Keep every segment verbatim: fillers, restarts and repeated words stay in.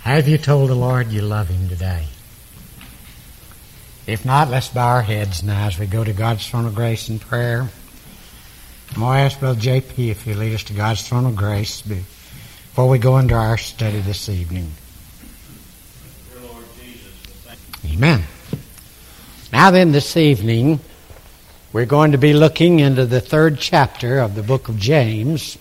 Have you told the Lord you love Him today? If not, let's bow our heads now as we go to God's throne of grace in prayer. I'm going to ask Brother J P if he'll lead us to God's throne of grace before we go into our study this evening. Dear Lord Jesus, Amen. Now then, this evening, we're going to be looking into the third chapter of the book of James.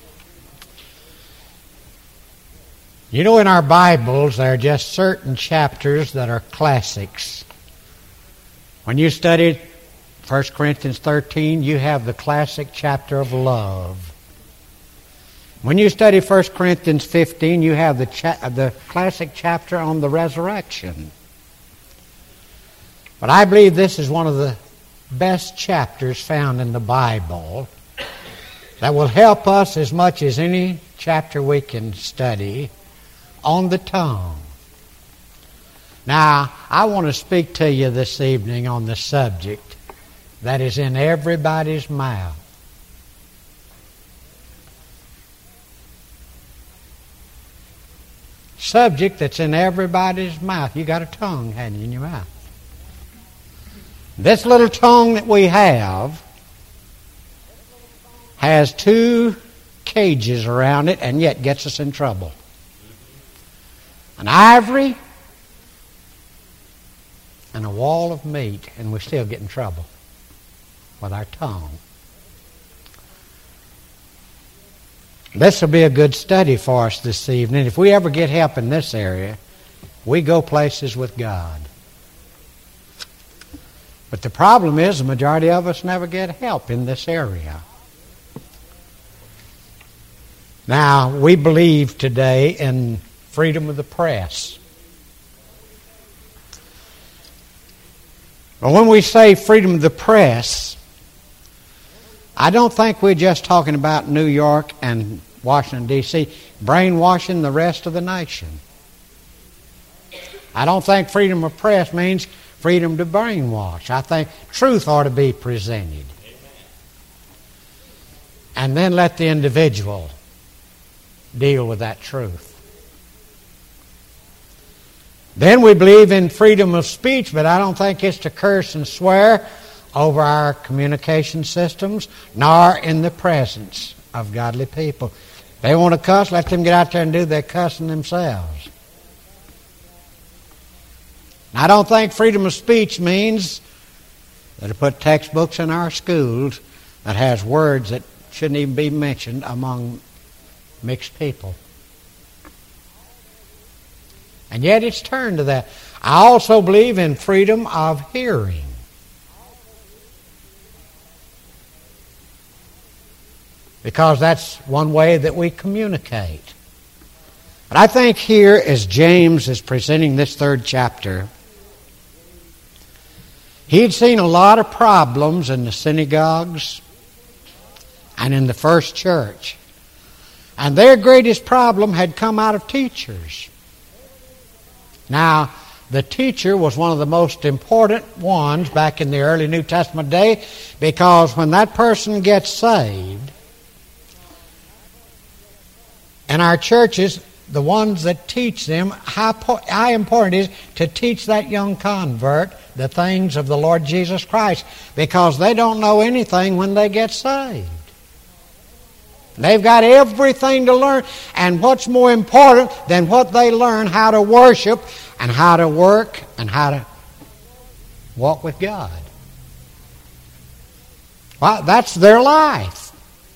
You know, in our Bibles, there are just certain chapters that are classics. When you study First Corinthians thirteen, you have the classic chapter of love. When you study First Corinthians fifteen, you have the, cha- the classic chapter on the resurrection. But I believe this is one of the best chapters found in the Bible that will help us as much as any chapter we can study on the tongue. Now, I want to speak to you this evening on the subject that is in everybody's mouth. Subject that's in everybody's mouth. You got a tongue, haven't you, in your mouth? This little tongue that we have has two cages around it and yet gets us in trouble. An ivory and a wall of meat, and we still get in trouble with our tongue. This will be a good study for us this evening. If we ever get help in this area, we go places with God. But the problem is the majority of us never get help in this area. Now, we believe today in freedom of the press. But when we say freedom of the press, I don't think we're just talking about New York and Washington, D C, brainwashing the rest of the nation. I don't think freedom of press means freedom to brainwash. I think truth ought to be presented. And then let the individual deal with that truth. Then we believe in freedom of speech, but I don't think it's to curse and swear over our communication systems, nor in the presence of godly people. They want to cuss, let them get out there and do their cussing themselves. I don't think freedom of speech means that to put textbooks in our schools that has words that shouldn't even be mentioned among mixed people. And yet it's turned to that. I also believe in freedom of hearing. Because that's one way that we communicate. But I think here, as James is presenting this third chapter, he'd seen a lot of problems in the synagogues and in the first church. And their greatest problem had come out of teachers. Now, the teacher was one of the most important ones back in the early New Testament day, because when that person gets saved, in our churches, the ones that teach them, how, how important it is to teach that young convert the things of the Lord Jesus Christ, because they don't know anything when they get saved. They've got everything to learn, and what's more important than what they learn, how to worship and how to work and how to walk with God. Well, that's their life.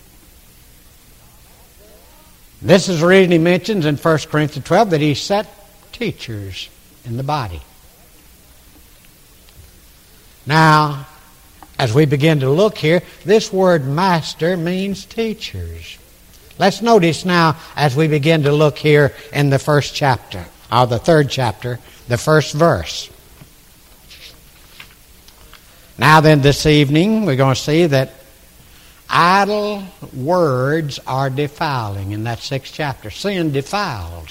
This is the reason he mentions in First Corinthians twelve that he set teachers in the body. Now, as we begin to look here, this word master means teachers. Let's notice now as we begin to look here in the first chapter, or the third chapter, the first verse. Now then, this evening, we're going to see that idle words are defiling in that sixth chapter. Sin defiles.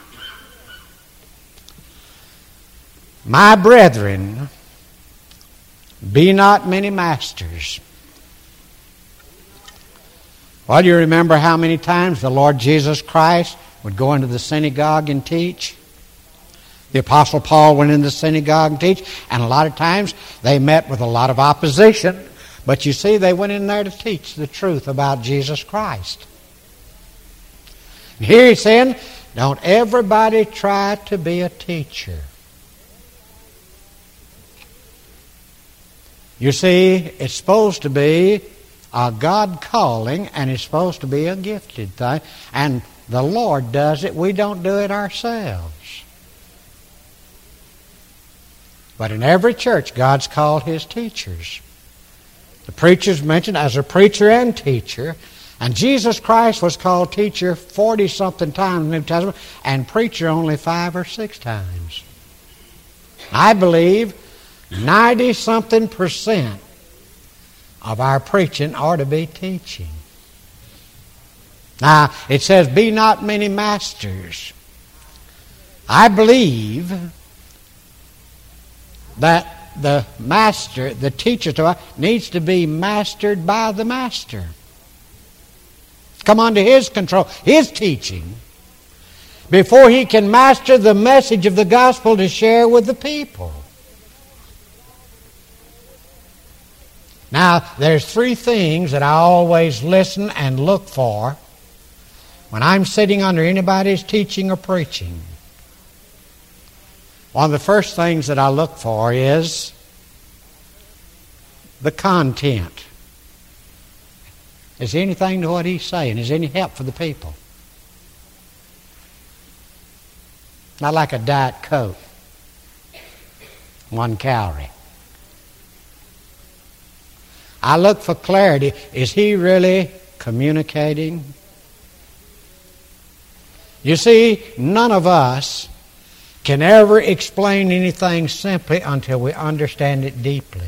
My brethren, be not many masters. Well, you remember how many times the Lord Jesus Christ would go into the synagogue and teach? The Apostle Paul went in the synagogue and teach, and a lot of times they met with a lot of opposition. But you see, they went in there to teach the truth about Jesus Christ. And here he's saying, don't everybody try to be a teacher. You see, it's supposed to be a God calling, and it's supposed to be a gifted thing. And the Lord does it. We don't do it ourselves. But in every church, God's called His teachers. The preacher's mentioned as a preacher and teacher. And Jesus Christ was called teacher forty-something times in the New Testament, and preacher only five or six times. I believe ninety-something percent of our preaching ought to be teaching. Now, it says, be not many masters. I believe that the master, the teacher, to us, needs to be mastered by the master. Come under his control, his teaching, before he can master the message of the gospel to share with the people. Now, there's three things that I always listen and look for when I'm sitting under anybody's teaching or preaching. One of the first things that I look for is the content. Is there anything to what he's saying? Is there any help for the people? Not like a Diet Coke. One calorie. I look for clarity. Is he really communicating? You see, none of us can ever explain anything simply until we understand it deeply.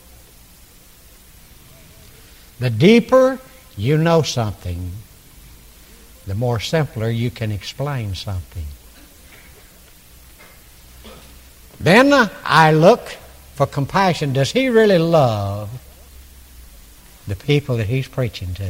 The deeper you know something, the more simpler you can explain something. Then I look for compassion. Does he really love the people that he's preaching to?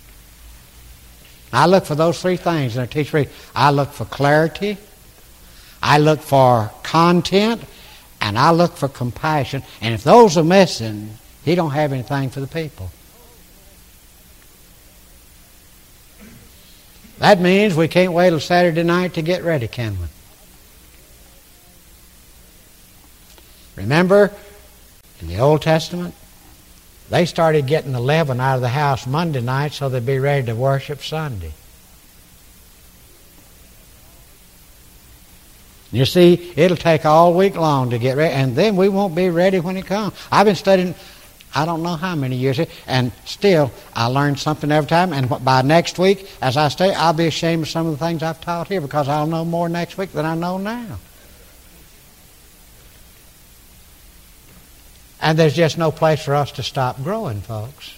I look for those three things in a teacher. I look for clarity, I look for content, and I look for compassion. And if those are missing, he don't have anything for the people. That means we can't wait till Saturday night to get ready, can we? Remember, in the Old Testament, they started getting the leaven out of the house Monday night so they'd be ready to worship Sunday. You see, it'll take all week long to get ready, and then we won't be ready when it comes. I've been studying, I don't know how many years, and still I learn something every time, and by next week, as I study, I'll be ashamed of some of the things I've taught here because I'll know more next week than I know now. And there's just no place for us to stop growing, folks.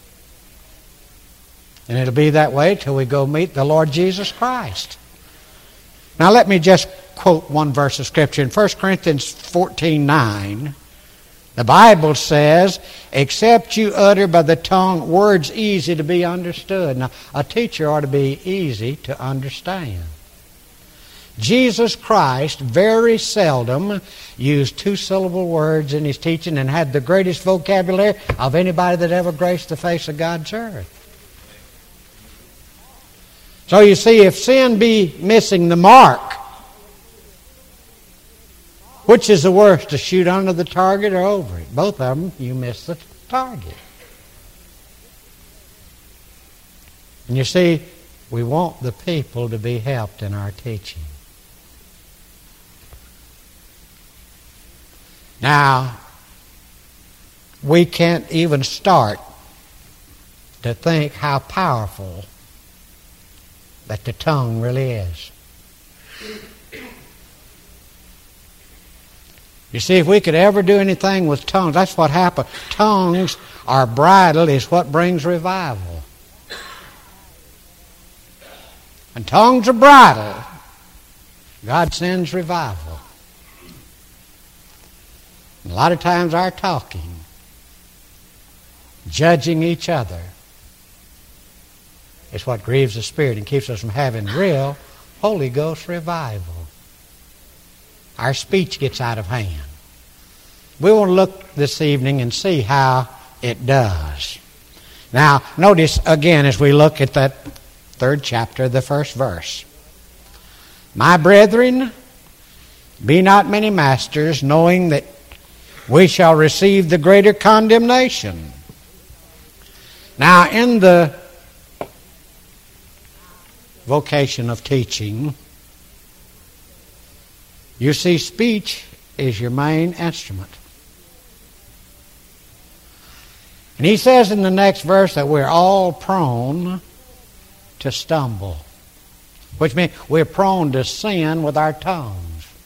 And it'll be that way till we go meet the Lord Jesus Christ. Now let me just quote one verse of Scripture. In First Corinthians fourteen nine, the Bible says, except you utter by the tongue words easy to be understood. Now, a teacher ought to be easy to understand. Jesus Christ very seldom used two-syllable words in his teaching and had the greatest vocabulary of anybody that ever graced the face of God's earth. So you see, if sin be missing the mark, which is the worst, to shoot under the target or over it? Both of them, you miss the target. And you see, we want the people to be helped in our teaching. Now, we can't even start to think how powerful that the tongue really is. You see, if we could ever do anything with tongues, that's what happened. Tongues are bridle is what brings revival. When tongues are bridle, God sends revival. And a lot of times our talking, judging each other, is what grieves the Spirit and keeps us from having real Holy Ghost revival. our speech gets out of hand. We want to look this evening and see how it does. Now, notice again as we look at that third chapter, the first verse. My brethren, be not many masters, knowing that we shall receive the greater condemnation. Now, in the vocation of teaching, you see speech is your main instrument. And he says in the next verse that we're all prone to stumble, which means we're prone to sin with our tongues.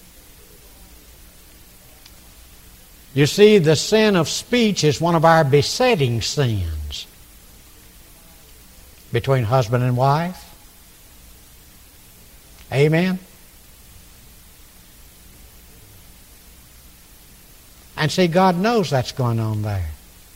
You see, the sin of speech is one of our besetting sins between husband and wife. Amen? And see, God knows that's going on there.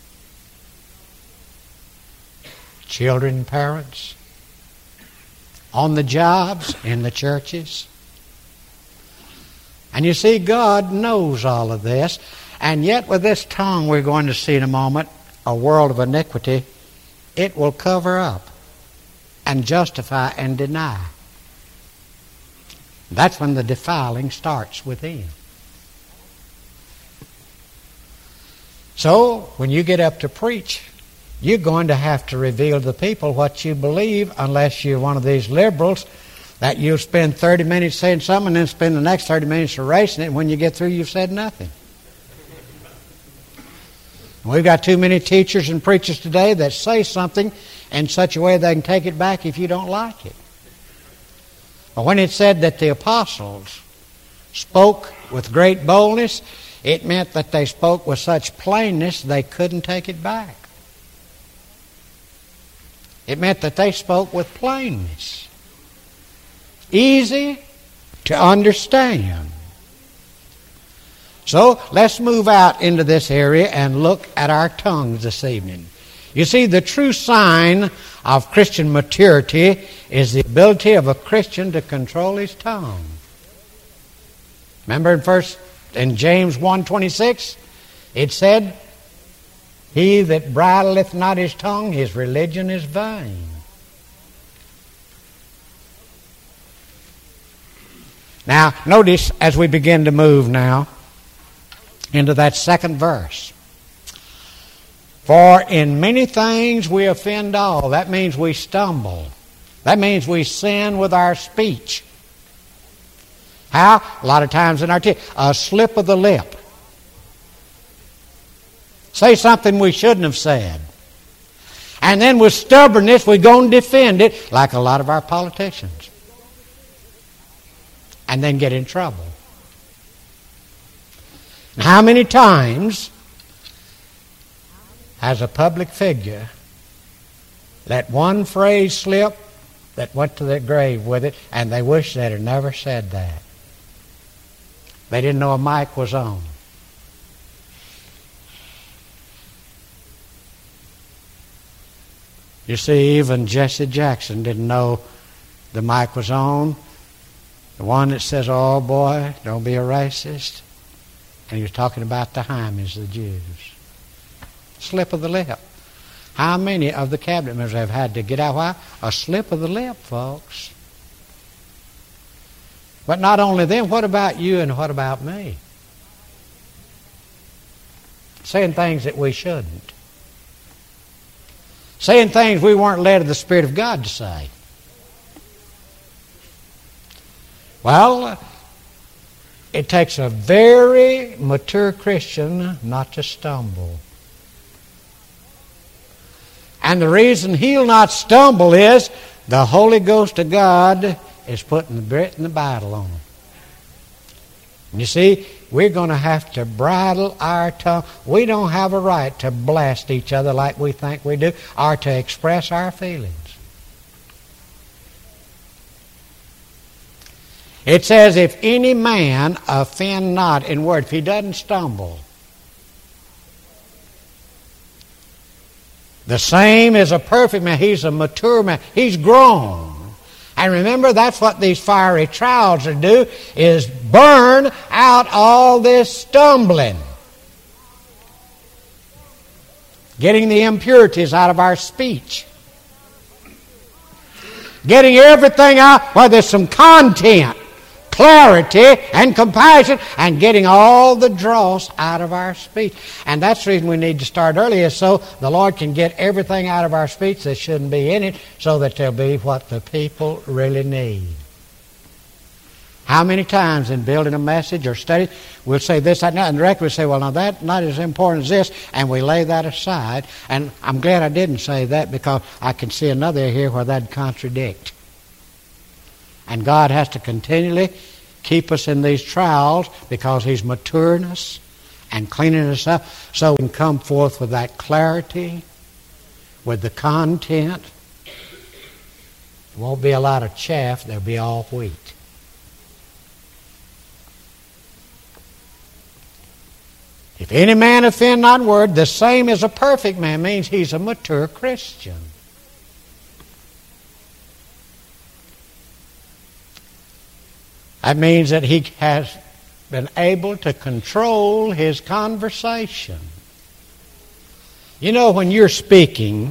Children, parents, on the jobs, in the churches. And you see, God knows all of this. And yet with this tongue we're going to see in a moment, a world of iniquity, it will cover up and justify and deny. That's when the defiling starts within. So, when you get up to preach, you're going to have to reveal to the people what you believe, unless you're one of these liberals that you'll spend thirty minutes saying something and then spend the next thirty minutes erasing it, and when you get through you've said nothing. We've got too many teachers and preachers today that say something in such a way they can take it back if you don't like it. But when it said that the apostles spoke with great boldness, it meant that they spoke with such plainness they couldn't take it back. It meant that they spoke with plainness. Easy to understand. So let's move out into this area and look at our tongues this evening. You see, the true sign of Christian maturity is the ability of a Christian to control his tongue. Remember in first in James one twenty-six, it said, he that bridleth not his tongue, his religion is vain. Now, notice as we begin to move now into that second verse. For in many things we offend all. That means we stumble. That means we sin with our speech. How? A lot of times in our teeth. A slip of the lip. Say something we shouldn't have said. And then with stubbornness we go and defend it like a lot of our politicians. And then get in trouble. And how many times has a public figure let one phrase slip that went to their grave with it, and they wish they'd have never said that? They didn't know a mic was on. You see, even Jesse Jackson didn't know the mic was on. The one that says, oh boy, don't be a racist. And he was talking about the Hymens, the Jews. Slip of the lip. How many of the cabinet members have had to get out? Why? A slip of the lip, folks. But not only them, what about you and what about me? Saying things that we shouldn't. Saying things we weren't led of the Spirit of God to say. Well, it takes a very mature Christian not to stumble. And the reason he'll not stumble is the Holy Ghost of God is putting the bit in the bridle on him. And you see, we're going to have to bridle our tongue. We don't have a right to blast each other like we think we do, or to express our feelings. It says, if any man offend not in word, if he doesn't stumble, the same is a perfect man. He's a mature man. He's grown. And remember, that's what these fiery trials will do, is burn out all this stumbling. Getting the impurities out of our speech. Getting everything out where there's some content, clarity, and compassion, and getting all the dross out of our speech. And that's the reason we need to start early, is so the Lord can get everything out of our speech that shouldn't be in it, so that there'll be what the people really need. How many times in building a message or study, we'll say this, that, and that, and the director will say, well, now that's not as important as this, and we lay that aside. And I'm glad I didn't say that, because I can see another here where that'd contradict. And God has to continually keep us in these trials, because He's maturing us and cleaning us up, so we can come forth with that clarity, with the content. There won't be a lot of chaff, there'll be all wheat. If any man offend not in word, the same as a perfect man, means he's a mature Christian. That means that he has been able to control his conversation. You know, when you're speaking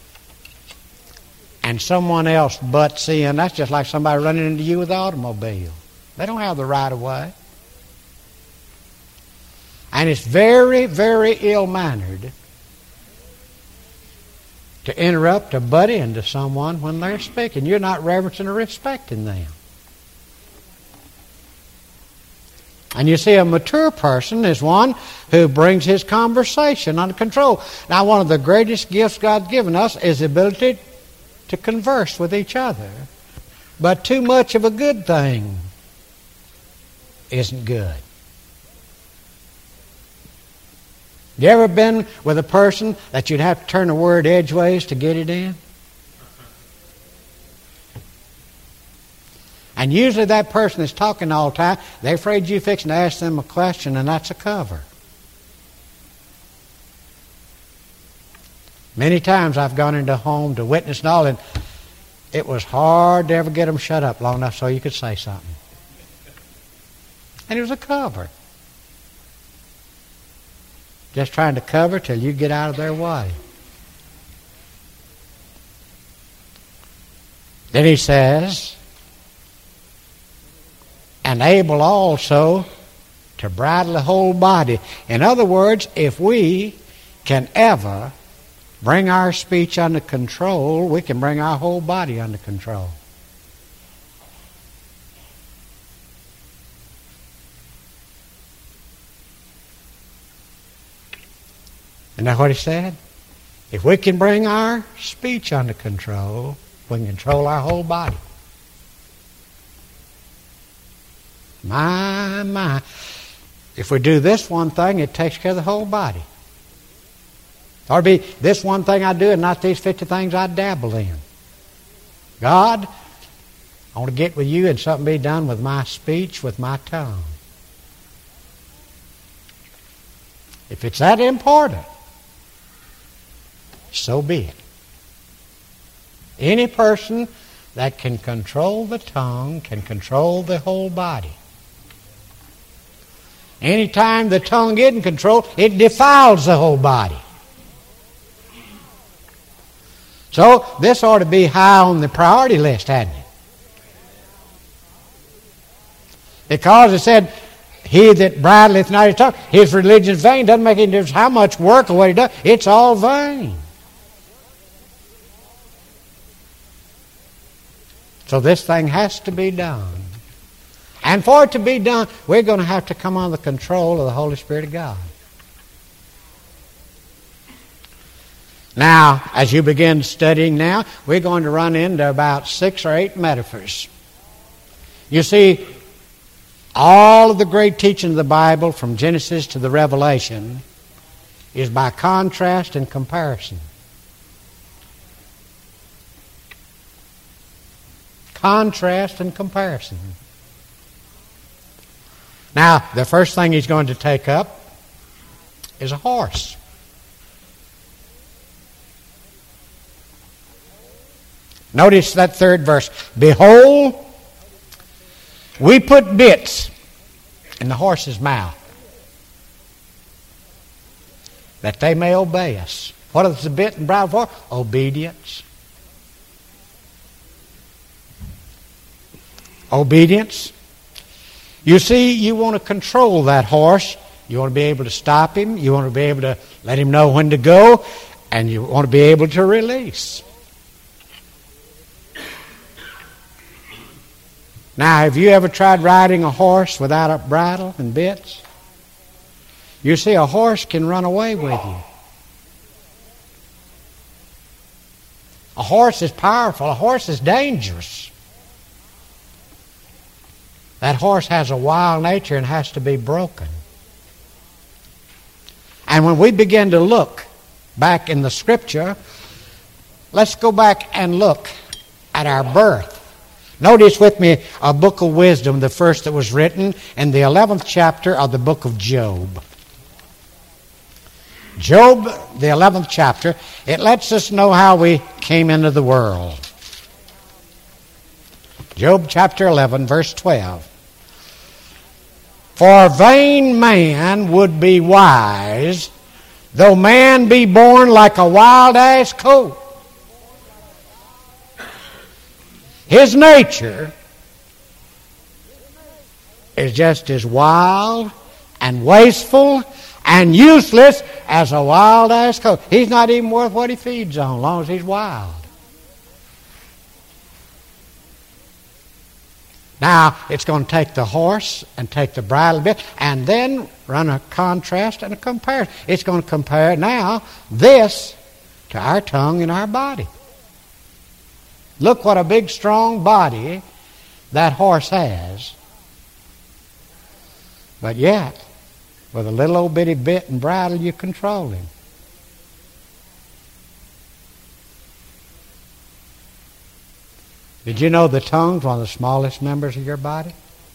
and someone else butts in, that's just like somebody running into you with an automobile. They don't have the right of way. And it's very, very ill-mannered to interrupt or butt into someone when they're speaking. You're not reverencing or respecting them. And you see, a mature person is one who brings his conversation under control. Now, one of the greatest gifts God's given us is the ability to converse with each other. But too much of a good thing isn't good. You ever been with a person that you'd have to turn a word edgeways to get it in? And usually that person is talking all the time. They're afraid you're fixing to ask them a question, and that's a cover. Many times I've gone into a home to witness and all, and it was hard to ever get them shut up long enough so you could say something. And it was a cover. Just trying to cover till you get out of their way. Then he says, and able also to bridle the whole body. In other words, if we can ever bring our speech under control, we can bring our whole body under control. Isn't that what he said? If we can bring our speech under control, we can control our whole body. My, my. If we do this one thing, it takes care of the whole body. Or be this one thing I do and not these fifty things I dabble in. God, I want to get with you and something be done with my speech, with my tongue. If it's that important, so be it. Any person that can control the tongue can control the whole body. Anytime the tongue isn't controlled, it defiles the whole body. So this ought to be high on the priority list, hadn't it? Because it said, he that bridleth not his tongue, his religion is vain. Doesn't make any difference how much work or what he does. It's all vain. So this thing has to be done. And for it to be done, we're going to have to come under the control of the Holy Spirit of God. Now, as you begin studying now, we're going to run into about six or eight metaphors. You see, all of the great teaching of the Bible, from Genesis to the Revelation, is by contrast and comparison. Contrast and comparison. Now, the first thing he's going to take up is a horse. Notice that third verse. Behold, we put bits in the horse's mouth, that they may obey us. What is the bit and bridle for? Obedience. Obedience. You see, you want to control that horse. You want to be able to stop him. You want to be able to let him know when to go. And you want to be able to release. Now, have you ever tried riding a horse without a bridle and bits? You see, a horse can run away with you. A horse is powerful. A horse is dangerous. That horse has a wild nature and has to be broken. And when we begin to look back in the Scripture, let's go back and look at our birth. Notice with me a book of wisdom, the first that was written in the eleventh chapter of the book of Job. Job, the eleventh chapter, it lets us know how we came into the world. Job chapter eleven, verse twelve. For vain man would be wise, though man be born like a wild ass colt. His nature is just as wild and wasteful and useless as a wild ass colt. He's not even worth what he feeds on, as long as he's wild. Now, it's going to take the horse and take the bridle bit and then run a contrast and a comparison. It's going to compare now this to our tongue and our body. Look what a big, strong body that horse has. But yet, with a little old bitty bit and bridle, you control him. Did you know the tongue's one of the smallest members of your body?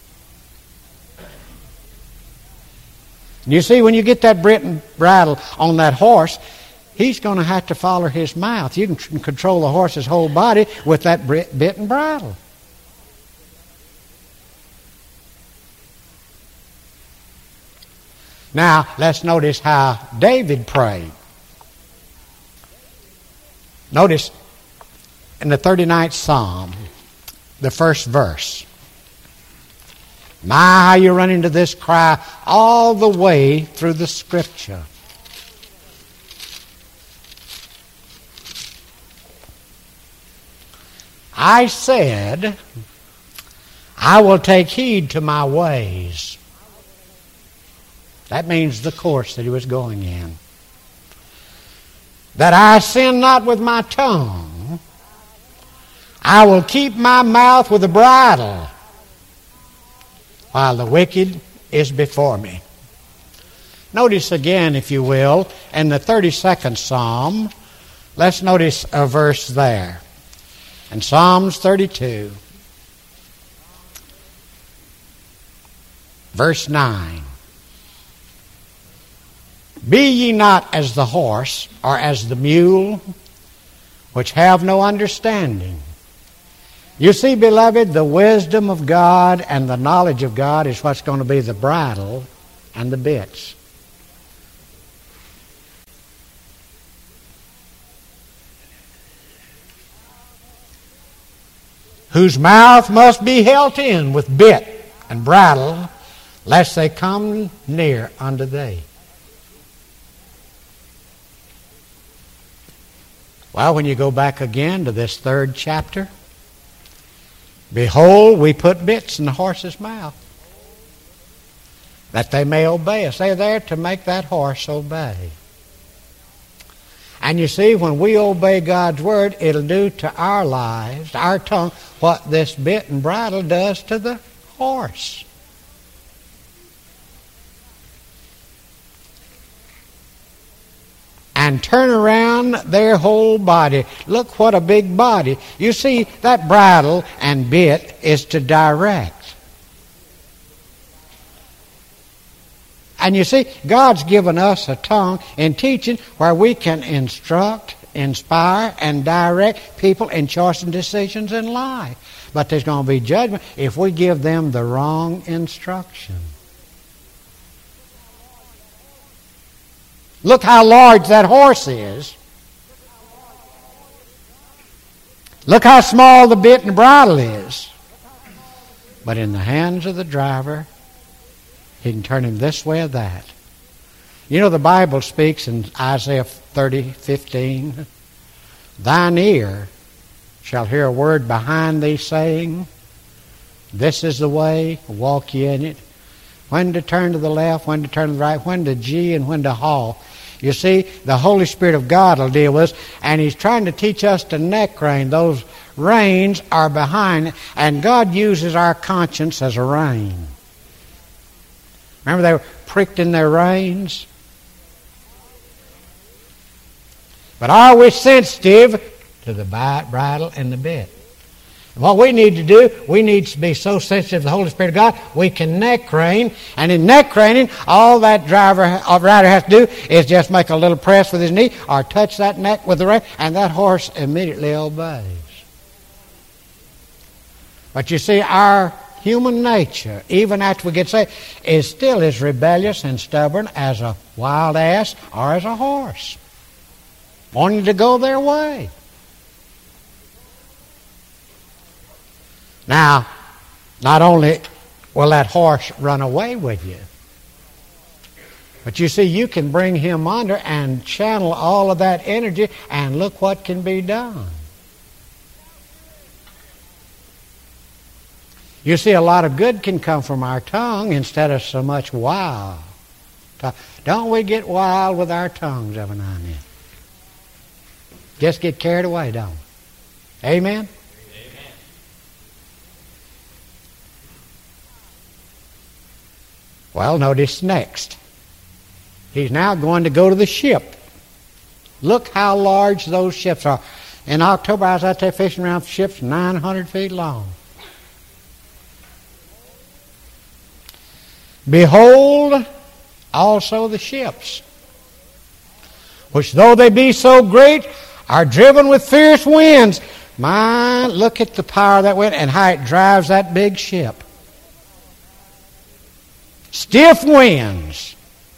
You see, when you get that bit and bridle on that horse, he's going to have to follow his mouth. You can control the horse's whole body with that bit and bridle. Now, let's notice how David prayed. Notice in the thirty-ninth Psalm, the first verse. My, how you run into this cry all the way through the Scripture. I said, I will take heed to my ways. That means the course that he was going in. That I sin not with my tongue. I will keep my mouth with a bridle while the wicked is before me. Notice again, if you will, in the thirty-second Psalm, let's notice a verse there. In Psalms thirty-two, verse nine. Be ye not as the horse, or as the mule, which have no understanding. You see, beloved, the wisdom of God and the knowledge of God is what's going to be the bridle and the bits. Whose mouth must be held in with bit and bridle, lest they come near unto thee. Well, when you go back again to this third chapter, behold, we put bits in the horse's mouth, that they may obey us. They're there to make that horse obey. And you see, when we obey God's word, it'll do to our lives, our tongue, what this bit and bridle does to the horse. And turn around their whole body. Look what a big body. You see, that bridle and bit is to direct. And you see, God's given us a tongue in teaching where we can instruct inspire and direct people in choice and decisions in life. But there's going to be judgment if we give them the wrong instruction. Look how large that horse is. Look how small the bit and bridle is. But in the hands of the driver, he can turn him this way or that. You know, the Bible speaks in Isaiah thirty fifteen, thine ear shall hear a word behind thee saying, this is the way, walk ye in it. When to turn to the left, when to turn to the right, when to gee and when to haw. You see, the Holy Spirit of God will deal with us, and He's trying to teach us to neck rein. Those reins are behind, and God uses our conscience as a rein. Remember they were pricked in their reins? But are we sensitive to the bridle and the bit? And what we need to do, we need to be so sensitive to the Holy Spirit of God, we can neck rein. And in neck reining, all that driver or rider has to do is just make a little press with his knee or touch that neck with the rein, and that horse immediately obeys. But you see, our human nature, even after we get saved, is still as rebellious and stubborn as a wild ass or as a horse, wanting to go their way. Now, not only will that horse run away with you, but you see, you can bring him under and channel all of that energy, and look what can be done. You see, a lot of good can come from our tongue instead of so much wild. Don't we get wild with our tongues every now and then? Just get carried away, don't we? Amen? Well, notice next. He's now going to go to the ship. Look how large those ships are. In October, I was out there fishing around ships nine hundred feet long. Behold also the ships, which though they be so great, are driven with fierce winds. My, look at the power of that wind and how it drives that big ship. Stiff winds.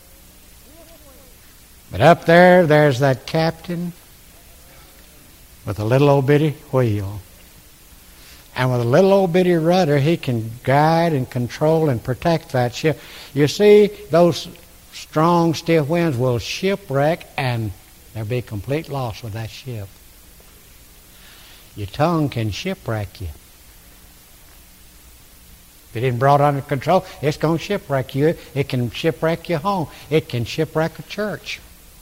But up there, there's that captain with a little old bitty wheel. And with a little old bitty rudder, he can guide and control and protect that ship. You see, those strong, stiff winds will shipwreck, and there'll be complete loss with that ship. Your tongue can shipwreck you. If it isn't brought under control, it's going to shipwreck you. It can shipwreck your home. It can shipwreck a church.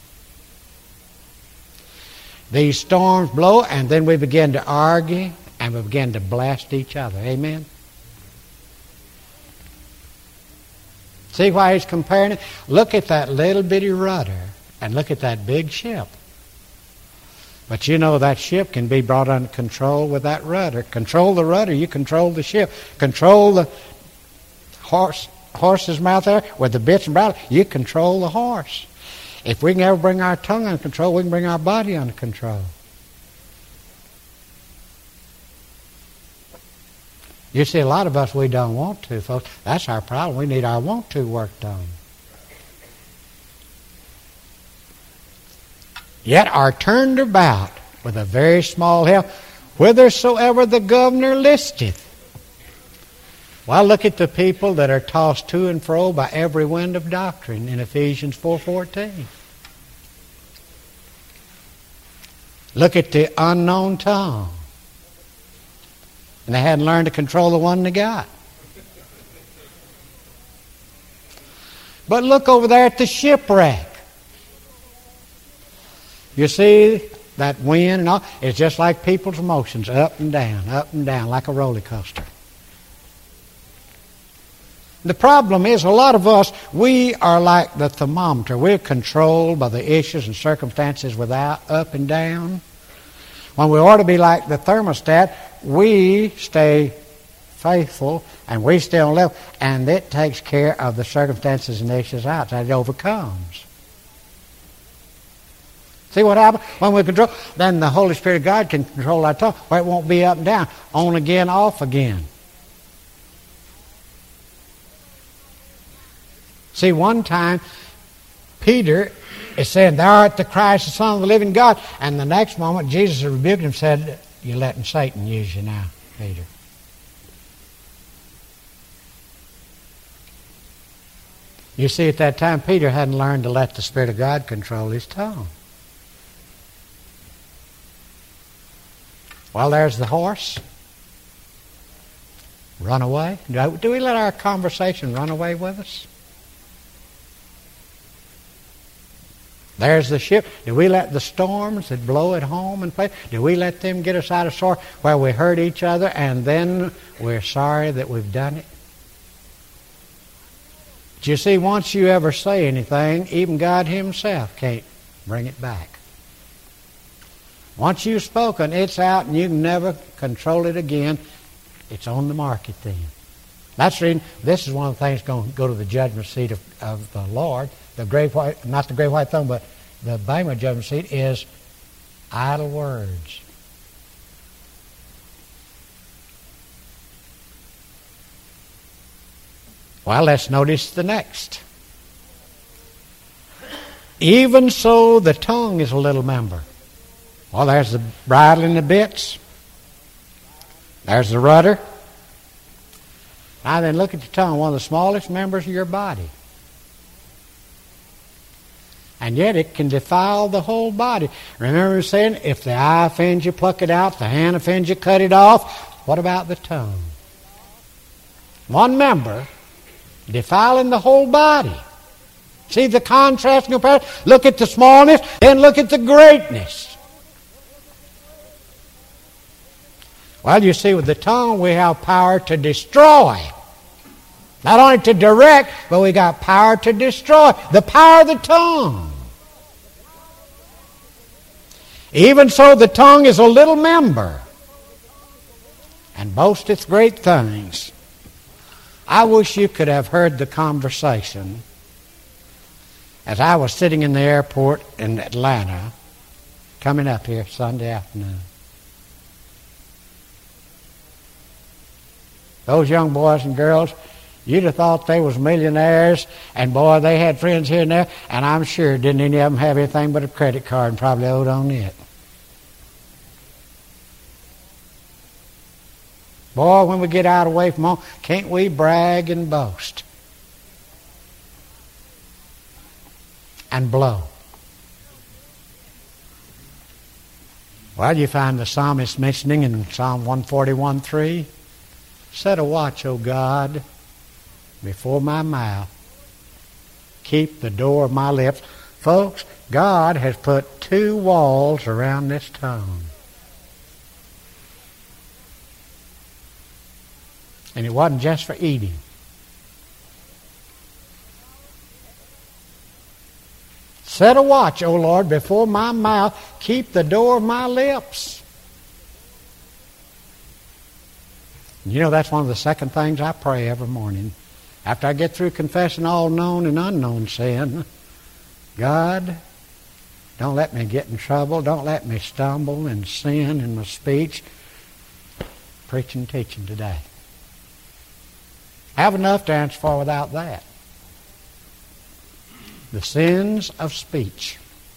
These storms blow, and then we begin to argue, and we begin to blast each other. Amen? See why he's comparing it? Look at that little bitty rudder, and look at that big ship. But you know that ship can be brought under control with that rudder. Control the rudder, you control the ship. Control the horse, horse's mouth there with the bits and bridle, you control the horse. If we can ever bring our tongue under control, we can bring our body under control. You see, a lot of us, we don't want to, folks. That's our problem. We need our want to work done. Yet are turned about with a very small help, whithersoever the governor listeth. Well, look at the people that are tossed to and fro by every wind of doctrine in Ephesians four fourteen. Look at the unknown tongue. And they hadn't learned to control the one they got. But look over there at the shipwreck. You see, that wind and all, it's just like people's emotions, up and down, up and down, like a roller coaster. The problem is, a lot of us, we are like the thermometer. We're controlled by the issues and circumstances without, up and down. When we ought to be like the thermostat, we stay faithful and we stay on level, and it takes care of the circumstances and issues outside. It overcomes. See what happens when we control? Then the Holy Spirit of God can control our tongue, where it won't be up and down, on again, off again. See, one time, Peter is saying, "Thou art the Christ, the Son of the living God." And the next moment, Jesus rebuked him and said, "You're letting Satan use you now, Peter." You see, at that time, Peter hadn't learned to let the Spirit of God control his tongue. Well, there's the horse. Run away. Do we let our conversation run away with us? There's the ship. Do we let the storms that blow at home and play? Do we let them get us out of sort where we hurt each other and then we're sorry that we've done it? But you see, once you ever say anything, even God Himself can't bring it back. Once you've spoken, it's out and you can never control it again. It's on the market then. That's the reason this is one of the things going to go to the judgment seat of, of the Lord. The great white, not the great white throne, but the Bema judgment seat is idle words. Well, let's notice the next. Even so, the tongue is a little member. Well, there's the bridle and the bits. There's the rudder. Now then, look at the tongue, one of the smallest members of your body. And yet it can defile the whole body. Remember saying, if the eye offends you, pluck it out. If the hand offends you, cut it off. What about the tongue? One member defiling the whole body. See the contrast and comparison? Look at the smallness, then look at the greatness. Well, you see, with the tongue we have power to destroy. Not only to direct, but we got power to destroy. The power of the tongue. Even so, the tongue is a little member, and boasteth great things. I wish you could have heard the conversation as I was sitting in the airport in Atlanta, coming up here Sunday afternoon. Those young boys and girls, you'd have thought they was millionaires, and boy, they had friends here and there, and I'm sure didn't any of them have anything but a credit card and probably owed on it. Boy, when we get out away from home, can't we brag and boast? And blow. Well, you find the psalmist mentioning in Psalm one forty-one three, set a watch, O God, before my mouth. Keep the door of my lips. Folks, God has put two walls around this tongue. And it wasn't just for eating. Set a watch, O Lord, before my mouth. Keep the door of my lips. You know, that's one of the second things I pray every morning. After I get through confessing all known and unknown sin, God, don't let me get in trouble. Don't let me stumble and sin in my speech. Preaching and teaching today. I have enough to answer for without that. The sins of speech.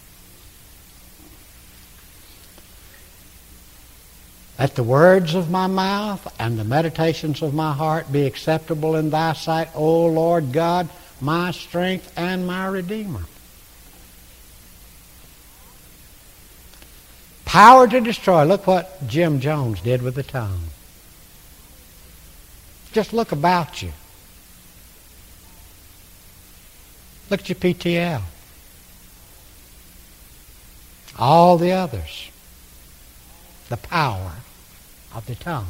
Let the words of my mouth and the meditations of my heart be acceptable in thy sight, O Lord God, my strength and my Redeemer. Power to destroy. Look what Jim Jones did with the tongue. Just look about you. Look at your P T L. All the others. The power of the tongue.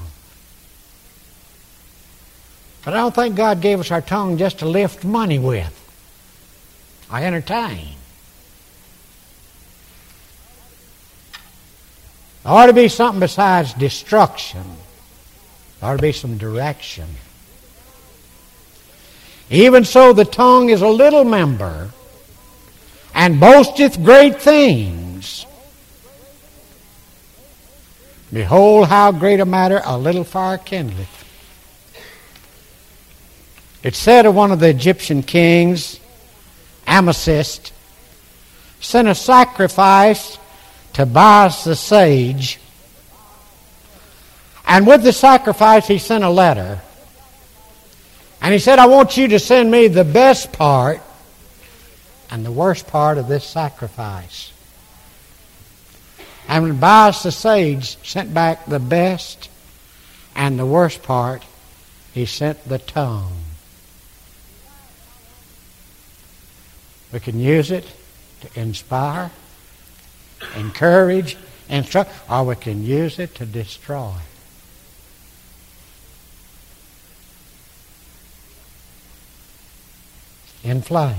But I don't think God gave us our tongue just to lift money with. Or entertain. There ought to be something besides destruction. There ought to be some direction. Even so, the tongue is a little member, and boasteth great things. Behold, how great a matter a little fire kindleth. It said of one of the Egyptian kings, Amasis, sent a sacrifice to Bias the sage, and with the sacrifice he sent a letter. And he said, I want you to send me the best part and the worst part of this sacrifice. And Bias the sage sent back the best and the worst part. He sent the tongue. We can use it to inspire, encourage, instruct, or we can use it to destroy. Inflame.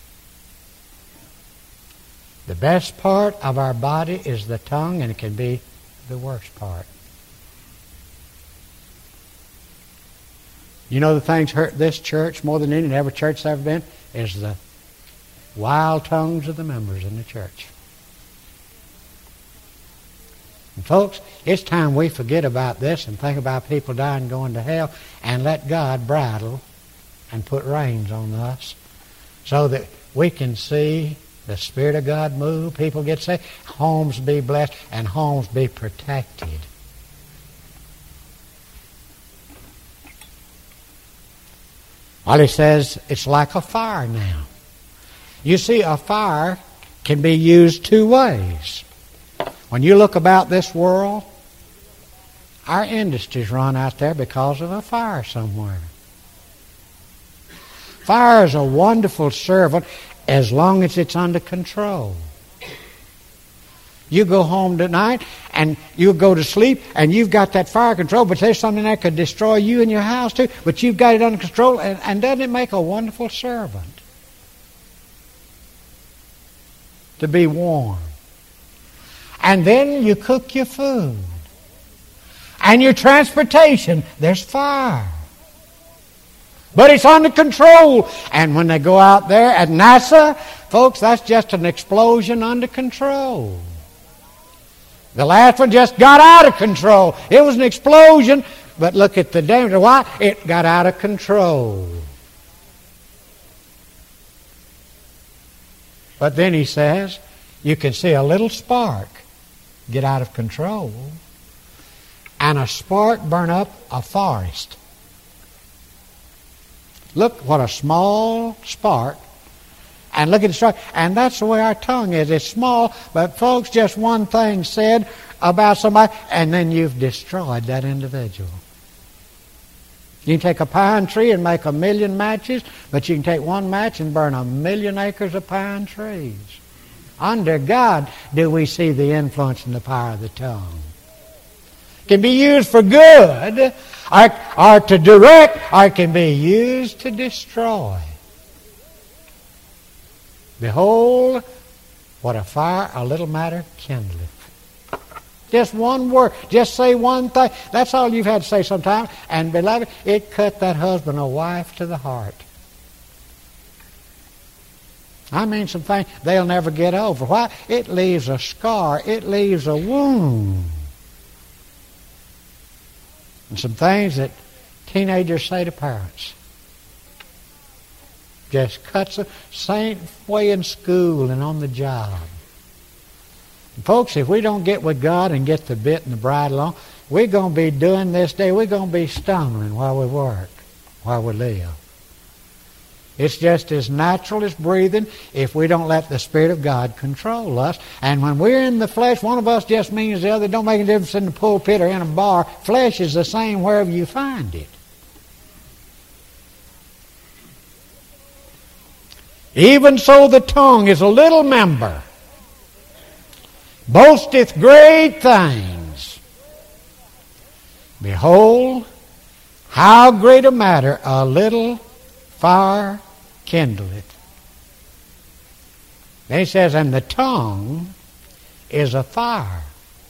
The best part of our body is the tongue, and it can be the worst part. You know the things hurt this church more than any other church that's ever been is the wild tongues of the members in the church. And folks, it's time we forget about this and think about people dying and going to hell and let God bridle and put reins on us so that we can see the Spirit of God move, people get saved, homes be blessed, and homes be protected. Well, he says it's like a fire now. You see, a fire can be used two ways. When you look about this world, our industries run out there because of a fire somewhere. Fire is a wonderful servant as long as it's under control. You go home tonight and you go to sleep and you've got that fire control, but there's something that could destroy you and your house too, but you've got it under control, and, and doesn't it make a wonderful servant? To be warm. And then you cook your food. And your transportation, there's fire. But it's under control. And when they go out there at NASA, folks, that's just an explosion under control. The last one just got out of control. It was an explosion, but look at the danger. Why? It got out of control. But then he says, you can see a little spark get out of control, and a spark burn up a forest. Look what a small spark, and look at the spark. And that's the way our tongue is. It's small, but folks, just one thing said about somebody, and then you've destroyed that individual. You can take a pine tree and make a million matches, but you can take one match and burn a million acres of pine trees. Under God do we see the influence and the power of the tongue. It can be used for good, or, or to direct, or it can be used to destroy. Behold, what a fire a little matter kindleth. Just one word. Just say one thing. That's all you've had to say sometimes. And beloved, it cut that husband or wife to the heart. I mean some things they'll never get over. Why? It leaves a scar. It leaves a wound. And some things that teenagers say to parents. Just cuts them. Same way in school and on the job. And folks, if we don't get with God and get the bit and the bridle on, we're going to be doing this day, we're going to be stumbling while we work, while we live. It's just as natural as breathing if we don't let the Spirit of God control us. And when we're in the flesh, one of us just means the other. It don't make a difference in the pulpit or in a bar. Flesh is the same wherever you find it. Even so the tongue is a little member, boasteth great things. Behold, how great a matter a little fire kindleth. Then he says, and the tongue is a fire.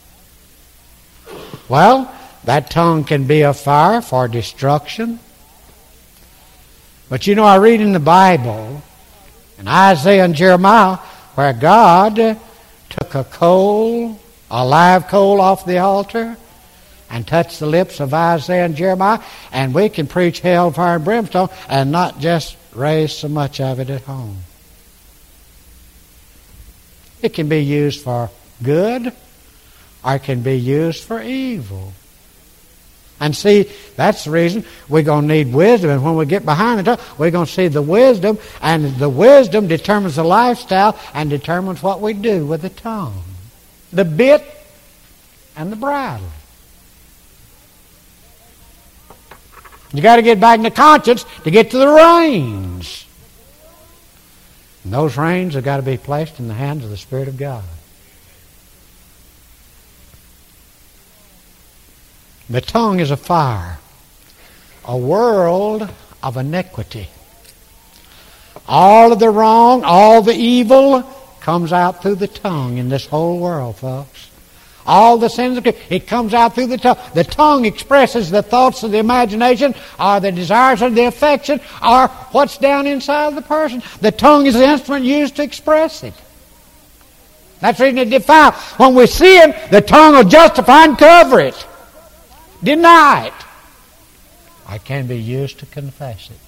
Well, that tongue can be a fire for destruction. But you know, I read in the Bible, in Isaiah and Jeremiah, where God took a coal, a live coal off the altar, and touch the lips of Isaiah and Jeremiah, and we can preach hell, fire, and brimstone and not just raise so much of it at home. It can be used for good, or it can be used for evil. And see, that's the reason we're going to need wisdom. And when we get behind the tongue, we're going to see the wisdom, and the wisdom determines the lifestyle and determines what we do with the tongue. The bit and the bridle. You got to get back into conscience to get to the reins. And those reins have got to be placed in the hands of the Spirit of God. The tongue is a fire, a world of iniquity. All of the wrong, all the evil comes out through the tongue in this whole world, folks. All the sins of it comes out through the tongue. The tongue expresses the thoughts of the imagination, or the desires of the affection, or what's down inside of the person. The tongue is the instrument used to express it. That's the reason it defiles. When we see Him, the tongue will justify and cover it. Deny it. Or it can be used to confess it.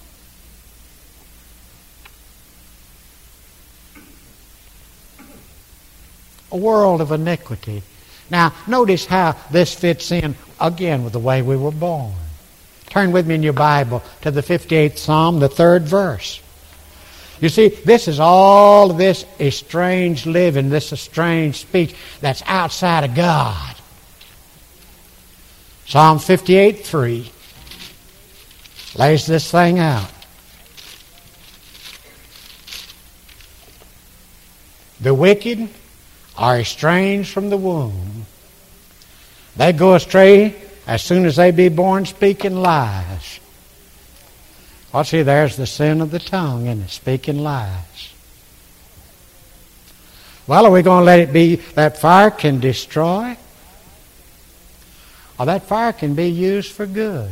A world of iniquity. Now, notice how this fits in, again, with the way we were born. Turn with me in your Bible to the fifty-eighth Psalm, the third verse. You see, this is all of this estranged living, this estranged speech that's outside of God. Psalm fifty-eight, three lays this thing out. The wicked are estranged from the womb. They go astray as soon as they be born, speaking lies. Well, see, there's the sin of the tongue, isn't it? Speaking lies. Well, are we going to let it be that fire can destroy? Or that fire can be used for good?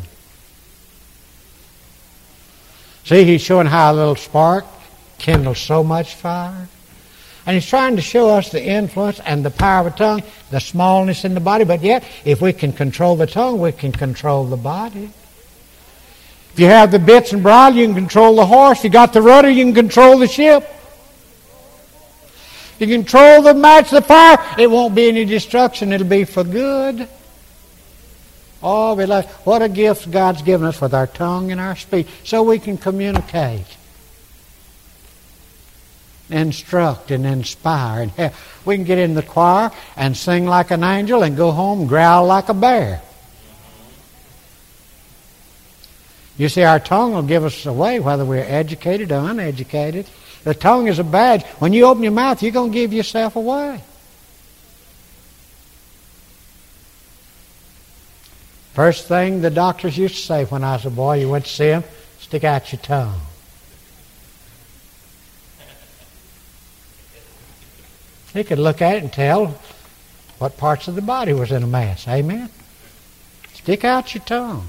See, he's showing how a little spark kindles so much fire. And he's trying to show us the influence and the power of the tongue, the smallness in the body. But yet, if we can control the tongue, we can control the body. If you have the bits and bridle, you can control the horse. If you got the rudder, you can control the ship. You control the match, the fire. It won't be any destruction. It'll be for good. Oh, we like, what a gift God's given us with our tongue and our speech, so we can communicate, instruct, and inspire. And we can get in the choir and sing like an angel and go home and growl like a bear. You see, our tongue will give us away whether we're educated or uneducated. The tongue is a badge. When you open your mouth, you're going to give yourself away. First thing the doctors used to say when I was a boy, you went to see them, stick out your tongue. He could look at it and tell what parts of the body was in a mass. Amen? Stick out your tongue.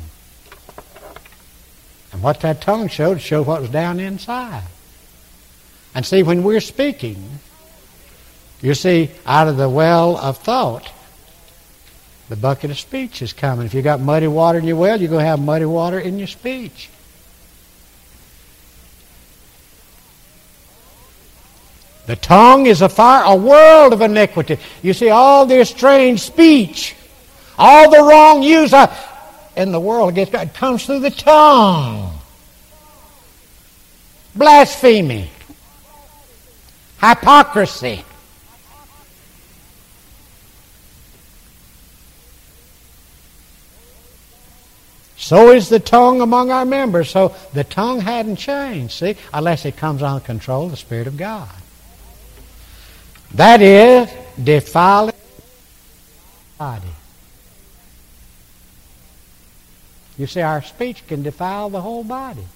And what that tongue showed, showed what was down inside. And see, when we're speaking, you see, out of the well of thought, the bucket of speech is coming. If you got muddy water in your well, you're going to have muddy water in your speech. The tongue is a fire, a world of iniquity. You see, all this strange speech, all the wrong use in the world against God comes through the tongue. Blasphemy, hypocrisy. So is the tongue among our members. So the tongue hadn't changed, see, unless it comes under control of the Spirit of God. That is, defiling the body. You see, our speech can defile the whole body.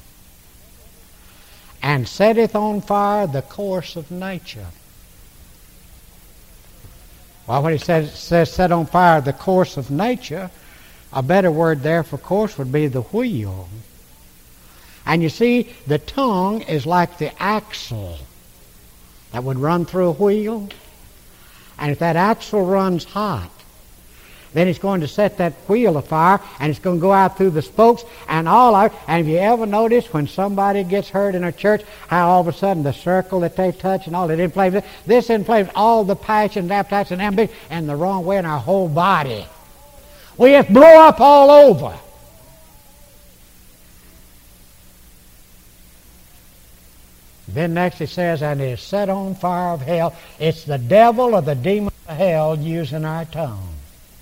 And setteth on fire the course of nature. Well, when he says, says set on fire the course of nature, a better word there for course would be the wheel. And you see, the tongue is like the axle that would run through a wheel. And if that axle runs hot, Then it's going to set that wheel afire, and it's going to go out through the spokes and all out. And if you ever notice when somebody gets hurt in a church, how all of a sudden the circle that they touch and all, it inflames it. This inflames all the passions, appetites, and ambition in the wrong way in our whole body. We just blow up all over. Then next it says, and it is set on fire of hell. It's the devil or the demon of hell using our tongue.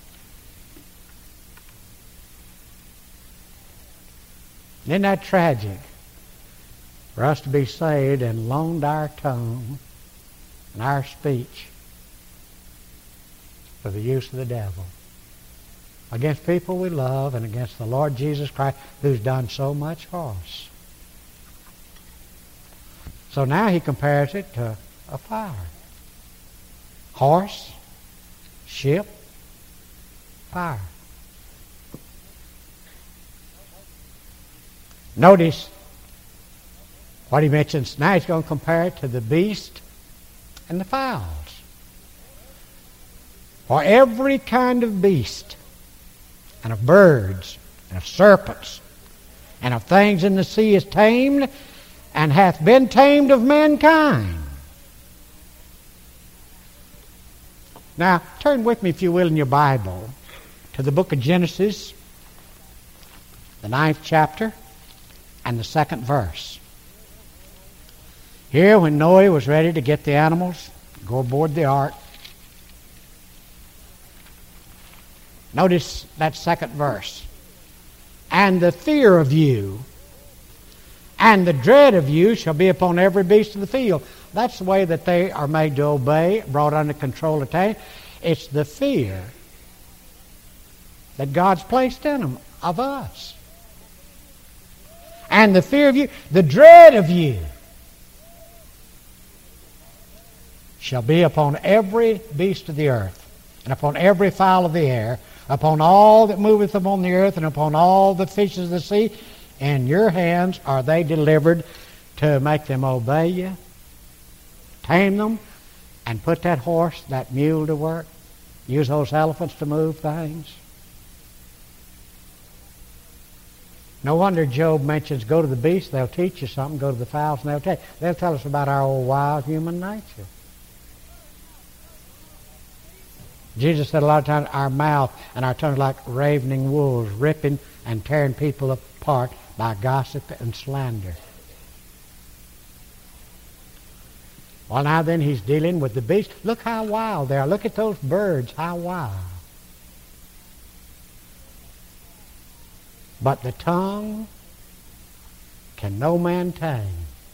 Isn't that tragic? For us to be saved and loaned our tongue and our speech for the use of the devil against people we love and against the Lord Jesus Christ, who's done so much for us. So now he compares it to a fire. Horse, ship, fire. Notice what he mentions. Now he's going to compare it to the beast and the fowls. For every kind of beast, and of birds, and of serpents, and of things in the sea is tamed, and hath been tamed of mankind. Now, turn with me, if you will, in your Bible to the book of Genesis, the ninth chapter, and the second verse. Here, when Noah was ready to get the animals, go aboard the ark, notice that second verse. And the fear of you and the dread of you shall be upon every beast of the field. That's the way that they are made to obey, brought under control, attained. It's the fear that God's placed in them of us. And the fear of you, the dread of you, shall be upon every beast of the earth, and upon every fowl of the air, upon all that moveth upon the earth, and upon all the fishes of the sea. In your hands are they delivered to make them obey you, tame them, and put that horse, that mule to work. Use those elephants to move things. No wonder Job mentions, go to the beasts, they'll teach you something. Go to the fowls, and they'll tell you. They'll tell us about our old wild human nature. Jesus said a lot of times, our mouth and our tongue are like ravening wolves, ripping and tearing people apart by gossip and slander. Well, now then, he's dealing with the beasts. Look how wild they are. Look at those birds, how wild. But the tongue can no man tame.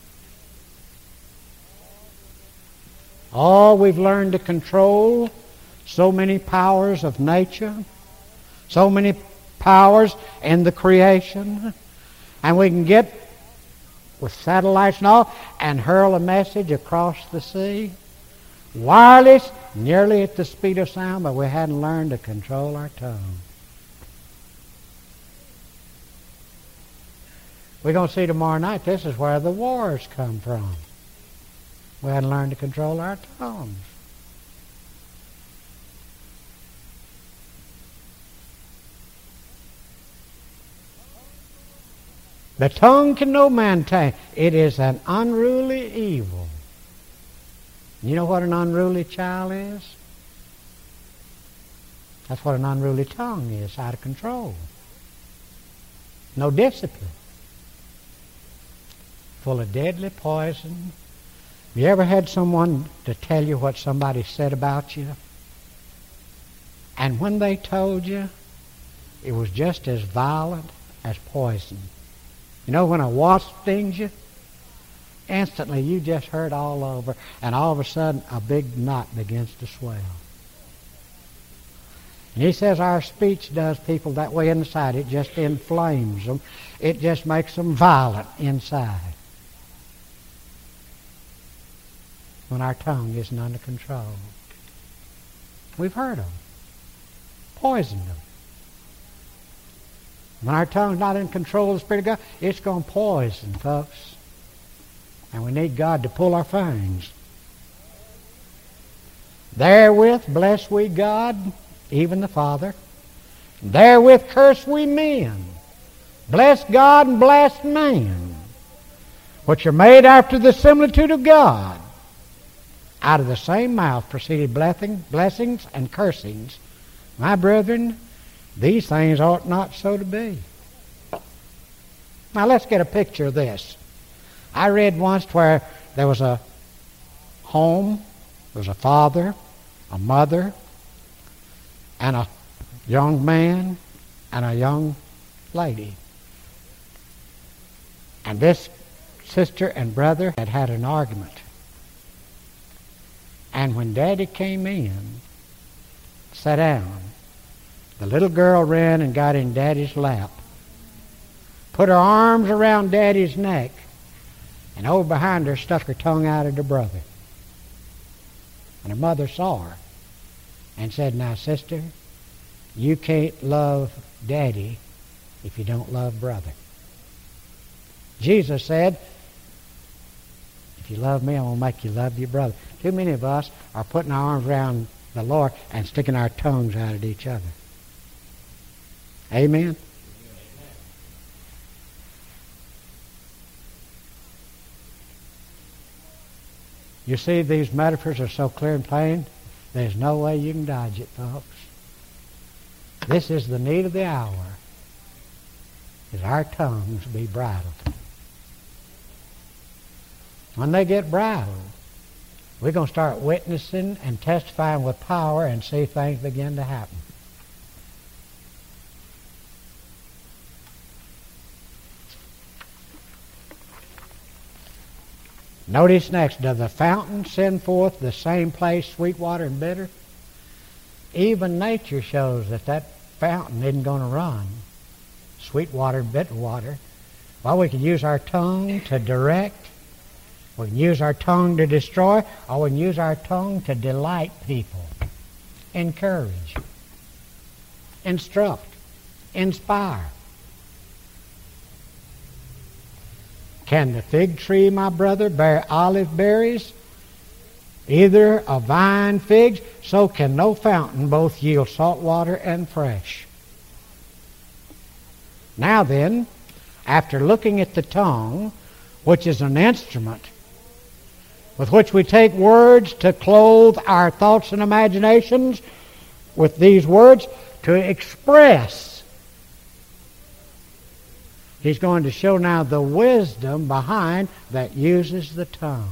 Oh, we've learned to control so many powers of nature, so many powers in the creation, and we can get with satellites and all and hurl a message across the sea, wireless, nearly at the speed of sound, but we hadn't learned to control our tongue. We're going to see tomorrow night, this is where the wars come from. We hadn't learned to control our tongues. The tongue can no man tame. It is an unruly evil. You know what an unruly child is? That's what an unruly tongue is, out of control. No discipline. Full of deadly poison. Have you ever had someone to tell you what somebody said about you? And when they told you, it was just as violent as poison. You know, when a wasp stings you, instantly you just hurt all over, and all of a sudden a big knot begins to swell. And he says our speech does people that way inside. It just inflames them. It just makes them violent inside. When our tongue isn't under control. We've heard them. Poisoned them. When our tongue's not in control of the Spirit of God, it's going to poison, folks. And we need God to pull our fangs. Therewith bless we God even the Father. Therewith curse we men. Bless God and bless man, which are made after the similitude of God. Out of the same mouth proceeded blessing, blessings and cursings. My brethren, these things ought not so to be. Now let's get a picture of this. I read once where there was a home, there was a father, a mother, and a young man and a young lady. And this sister and brother had had an argument. And when Daddy came in, sat down, the little girl ran and got in Daddy's lap, put her arms around Daddy's neck, and over behind her stuck her tongue out at her brother. And her mother saw her and said, "Now, sister, you can't love Daddy if you don't love brother." Jesus said, "If you love me, I'm going to make you love your brother." Too many of us are putting our arms around the Lord and sticking our tongues out at each other. Amen? You see, these metaphors are so clear and plain, there's no way you can dodge it, folks. This is the need of the hour, is our tongues be bridled. When they get bridled, we're going to start witnessing and testifying with power and see things begin to happen. Notice next, does the fountain send forth the same place sweet water and bitter? Even nature shows that that fountain isn't going to run sweet water and bitter water. Well, we can use our tongue to direct, we can use our tongue to destroy, or we can use our tongue to delight people, encourage, instruct, inspire. Can the fig tree, my brother, bear olive berries? Either a vine figs, so can no fountain both yield salt water and fresh. Now then, after looking at the tongue, which is an instrument with which we take words to clothe our thoughts and imaginations, with these words to express, he's going to show now the wisdom behind that uses the tongue.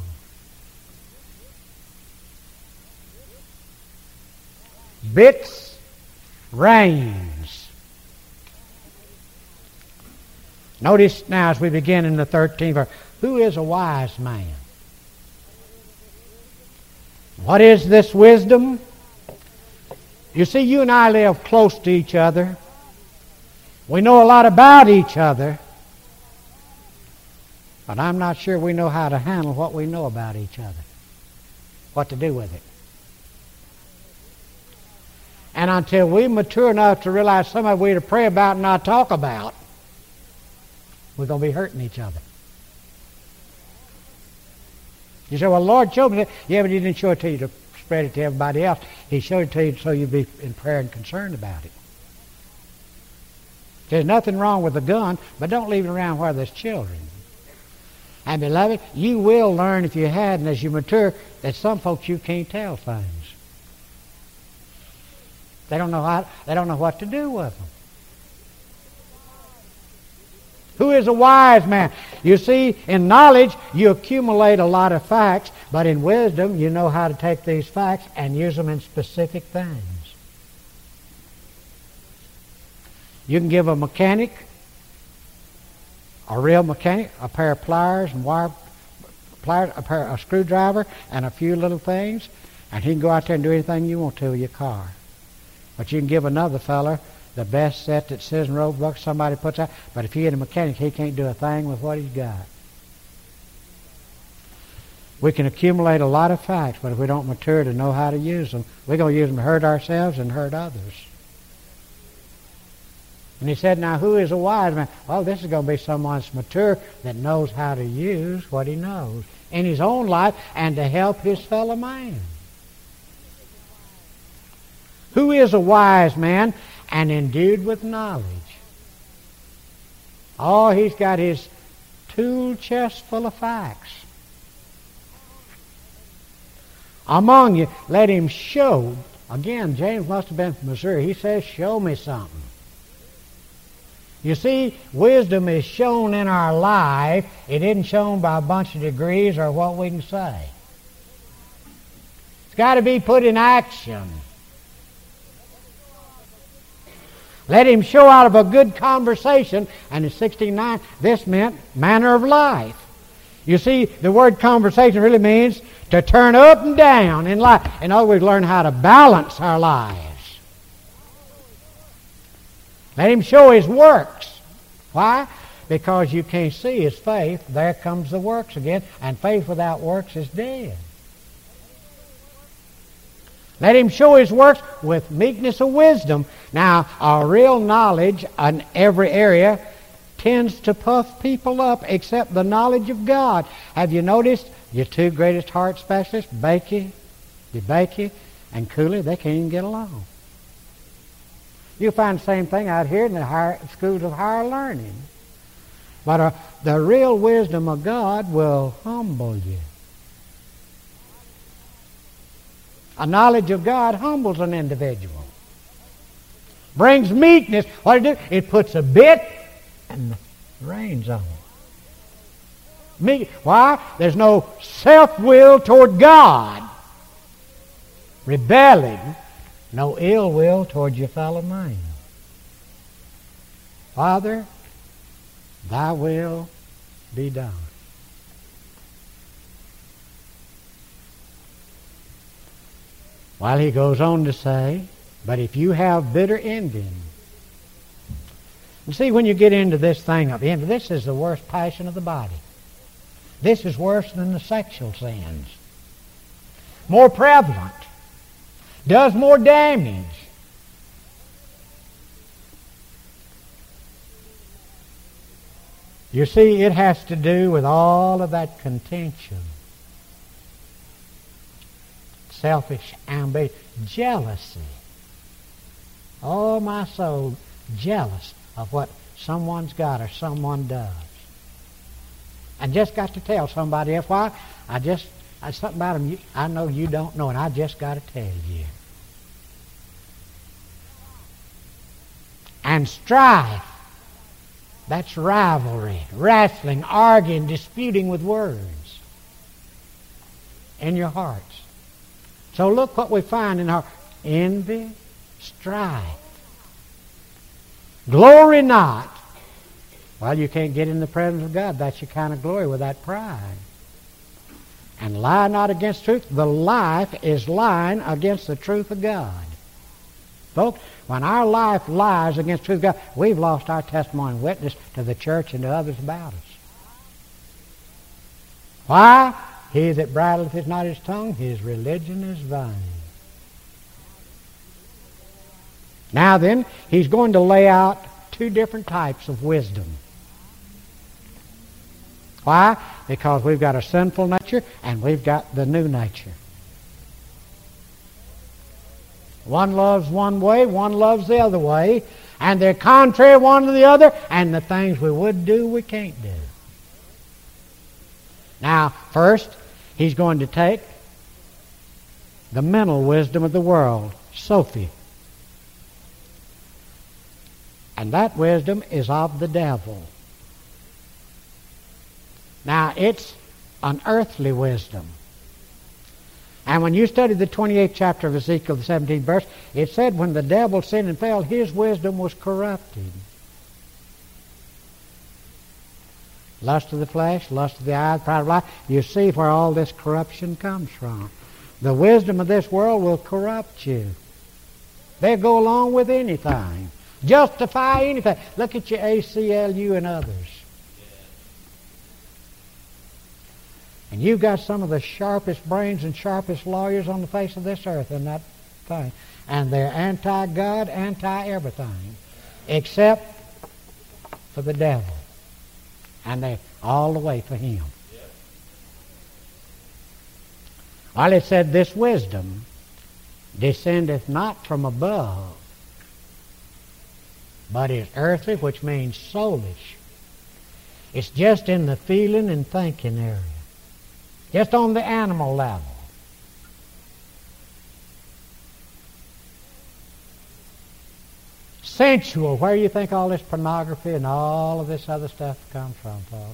Bits, reins. Notice now as we begin in the thirteenth verse, who is a wise man? What is this wisdom? You see, you and I live close to each other. We know a lot about each other, but I'm not sure we know how to handle what we know about each other, what to do with it. And until we mature enough to realize some of it we to pray about and not talk about, we're going to be hurting each other. You say, well, the Lord showed me that. Yeah, but He didn't show it to you to spread it to everybody else. He showed it to you so you'd be in prayer and concerned about it. There's nothing wrong with a gun, but don't leave it around where there's children. And beloved, you will learn if you hadn't as you mature that some folks you can't tell things. They don't know how, they don't know what to do with them. Who is a wise man? You see, in knowledge, you accumulate a lot of facts, but in wisdom, you know how to take these facts and use them in specific things. You can give a mechanic, a real mechanic, a pair of pliers and wire pliers, a pair, a screwdriver, and a few little things, and he can go out there and do anything you want to with your car. But you can give another feller the best set that Scissors and Roebuck somebody puts out, but if he ain't a mechanic, he can't do a thing with what he's got. We can accumulate a lot of facts, but if we don't mature to know how to use them, we're going to use them to hurt ourselves and hurt others. And he said, now who is a wise man? Well, this is going to be someone that's mature that knows how to use what he knows in his own life and to help his fellow man. Who is a wise man and endued with knowledge? Oh, he's got his tool chest full of facts. Among you, let him show. Again, James must have been from Missouri. He says, show me something. You see, wisdom is shown in our life. It isn't shown by a bunch of degrees or what we can say. It's got to be put in action. Let him show out of a good conversation. And in sixteen nine, this meant manner of life. You see, the word conversation really means to turn up and down in life. In other words, learn how to balance our lives. Let him show his works. Why? Because you can't see his faith. There comes the works again. And faith without works is dead. Let him show his works with meekness of wisdom. Now, our real knowledge in every area tends to puff people up except the knowledge of God. Have you noticed your two greatest heart specialists, Bakey, DeBakey, and Cooley, they can't even get along. You find the same thing out here in the higher, schools of higher learning. But uh, the real wisdom of God will humble you. A knowledge of God humbles an individual. Brings meekness. What it do? It puts a bit and the reins on it. Meek. Why? There's no self-will toward God. Rebelling. No ill will toward your fellow man. Father, thy will be done. While he goes on to say, but if you have bitter envy. You see, when you get into this thing of envy, this is the worst passion of the body. This is worse than the sexual sins. More prevalent. Does more damage. You see, it has to do with all of that contention. Selfish ambition. Jealousy. Oh, my soul, jealous of what someone's got or someone does. I just got to tell somebody else why. I just, I, something about them you, I know you don't know, and I just got to tell you. And strife. That's rivalry, wrestling, arguing, disputing with words in your hearts. So look what we find in our envy, strife. Glory not. Well, you can't get in the presence of God. That's your kind of glory with that pride. And lie not against truth. The life is lying against the truth of God. Folks, when our life lies against the truth of God, we've lost our testimony and witness to the church and to others about us. Why? He that bridleth is not his tongue, his religion is vain. Now then, he's going to lay out two different types of wisdom. Why? Because we've got a sinful nature and we've got the new nature. One loves one way, one loves the other way, and they're contrary one to the other, and the things we would do, we can't do. Now, first, he's going to take the mental wisdom of the world, Sophie. And that wisdom is of the devil. Now, it's an earthly wisdom. And when you study the twenty-eighth chapter of Ezekiel, the seventeenth verse, it said when the devil sinned and fell, his wisdom was corrupted. Lust of the flesh, lust of the eye, pride of life. You see where all this corruption comes from. The wisdom of this world will corrupt you. They'll go along with anything. Justify anything. Look at your A C L U and others. And you've got some of the sharpest brains and sharpest lawyers on the face of this earth in that thing. And they're anti-God, anti-everything, except for the devil. And they're all the way for him. Well, it said this wisdom descendeth not from above, but is earthly, which means soulish. It's just in the feeling and thinking area, just on the animal level. Sensual, where do you think all this pornography and all of this other stuff comes from, folks?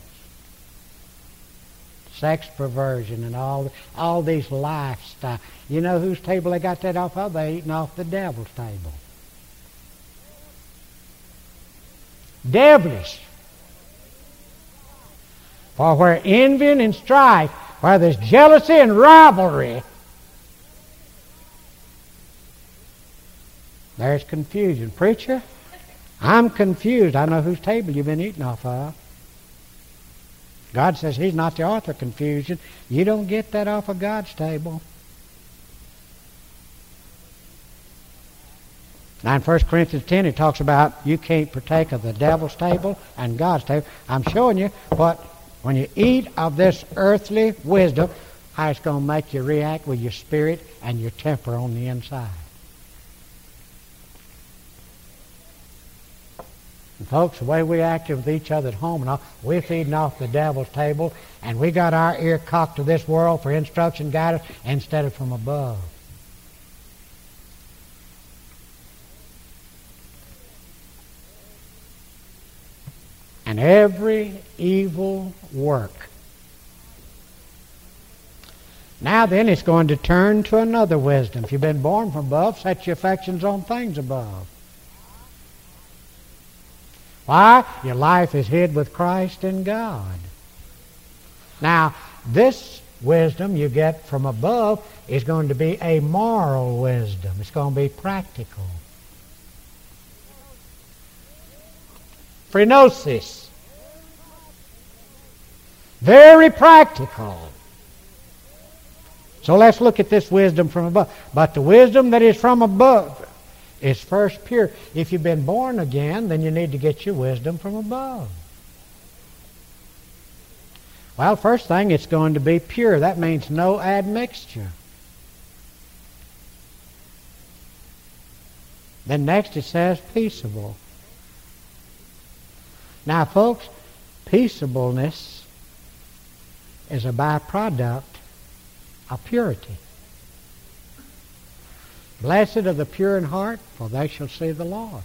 Sex perversion and all all these lifestyle. You know whose table they got that off of? They're eating off the devil's table. Devilish. For where envy and strife, where there's jealousy and rivalry, there's confusion. Preacher, I'm confused. I know whose table you've been eating off of. God says He's not the author of confusion. You don't get that off of God's table. Now in First Corinthians ten it talks about you can't partake of the devil's table and God's table. I'm showing you what, when you eat of this earthly wisdom, how it's going to make you react with your spirit and your temper on the inside. And folks, the way we act with each other at home and all, we're feeding off the devil's table, and we got our ear cocked to this world for instruction, guidance, instead of from above. And every evil work. Now then, it's going to turn to another wisdom. If you've been born from above, set your affections on things above. Why? Your life is hid with Christ in God. Now, this wisdom you get from above is going to be a moral wisdom. It's going to be practical. Phronosis. Very practical. So let's look at this wisdom from above. But the wisdom that is from above is first pure. If you've been born again, then you need to get your wisdom from above. Well, first thing, it's going to be pure. That means no admixture. Then next it says peaceable. Now, folks, peaceableness is a byproduct of purity. Blessed are the pure in heart, for they shall see the Lord.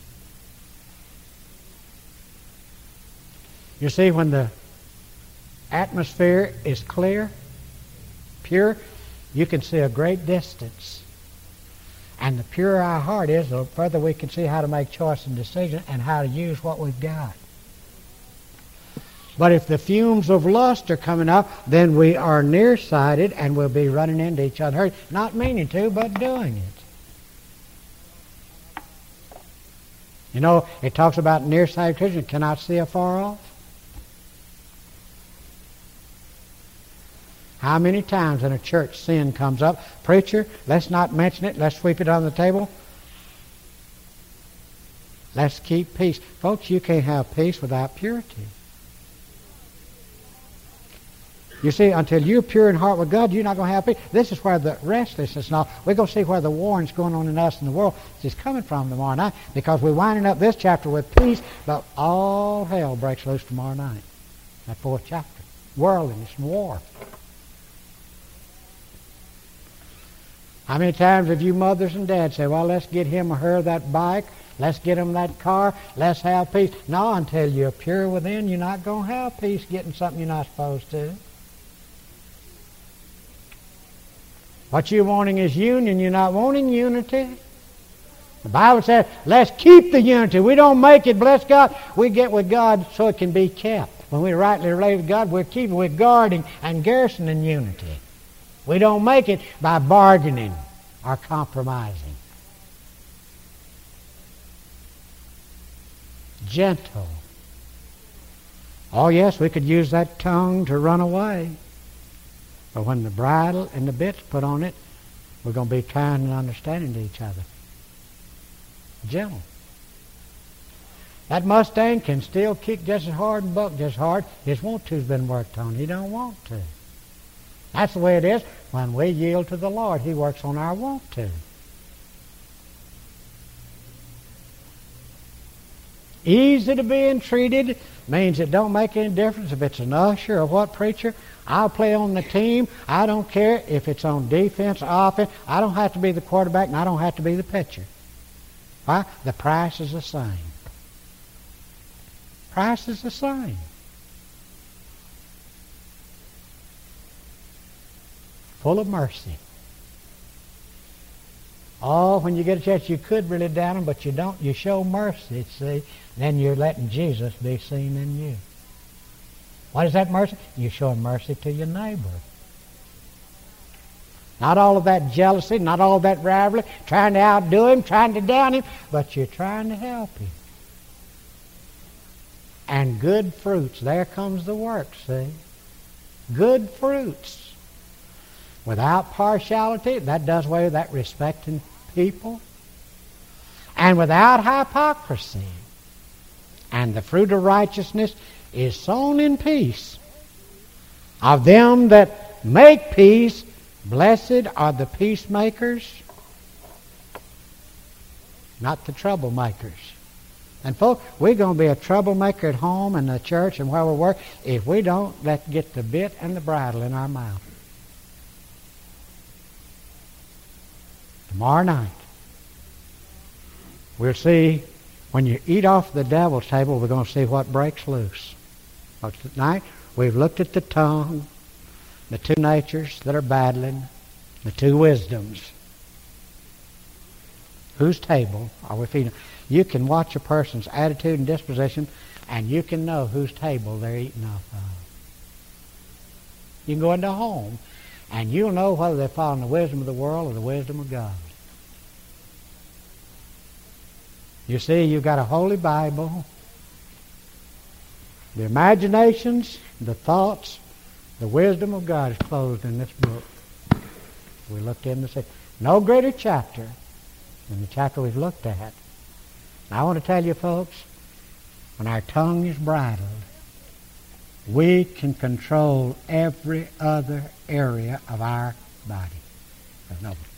You see, when the atmosphere is clear, pure, you can see a great distance. And the purer our heart is, the further we can see how to make choice and decision and how to use what we've got. But if the fumes of lust are coming up, then we are nearsighted and we'll be running into each other. Not meaning to, but doing it. You know, it talks about nearsighted Christians cannot see afar off. How many times in a church sin comes up? Preacher, let's not mention it. Let's sweep it on the table. Let's keep peace. Folks, you can't have peace without purity. You see, until you're pure in heart with God, you're not going to have peace. This is where the restlessness and all, we're going to see where the warring's going on in us and the world is coming from tomorrow night, because we're winding up this chapter with peace, but all hell breaks loose tomorrow night. That fourth chapter. Worldliness and war. How many times have you mothers and dads say, well, let's get him or her that bike, let's get him that car, let's have peace. No, until you're pure within, you're not going to have peace getting something you're not supposed to. What you're wanting is union. You're not wanting unity. The Bible says, let's keep the unity. We don't make it, bless God. We get with God so it can be kept. When we're rightly related to God, we're keeping, we're guarding and garrisoning unity. We don't make it by bargaining or compromising. Gentle. Oh yes, we could use that tongue to run away. But when the bridle and the bit's put on it, we're going to be kind and understanding to each other. Gentle. That Mustang can still kick just as hard and buck just as hard. His want to's been worked on. He don't want to. That's the way it is. When we yield to the Lord, He works on our want to. Easy to be entreated means it don't make any difference if it's an usher or what preacher. I'll play on the team. I don't care if it's on defense or offense. I don't have to be the quarterback and I don't have to be the pitcher. Why? The price is the same. Price is the same. Full of mercy. Oh, when you get a chance, you could really down them, but you don't. You show mercy, see. Then you're letting Jesus be seen in you. What is that mercy? You're showing mercy to your neighbor. Not all of that jealousy, not all of that rivalry, trying to outdo him, trying to down him, but you're trying to help him. And good fruits. There comes the work, see. Good fruits. Without partiality, that does away with that respecting people. And without hypocrisy. And the fruit of righteousness is sown in peace. Of them that make peace, blessed are the peacemakers, not the troublemakers. And folks, we're going to be a troublemaker at home and the church and where we work if we don't let get the bit and the bridle in our mouth. Tomorrow night, we'll see, when you eat off the devil's table, we're going to see what breaks loose. But tonight, we've looked at the tongue, the two natures that are battling, the two wisdoms. Whose table are we feeding? You can watch a person's attitude and disposition, and you can know whose table they're eating off of. You can go into a home, and you'll know whether they're following the wisdom of the world or the wisdom of God. You see, you've got a holy Bible. The imaginations, the thoughts, the wisdom of God is closed in this book. We looked in the no greater chapter than the chapter we've looked at. And I want to tell you, folks, when our tongue is bridled, we can control every other area of our body. There's no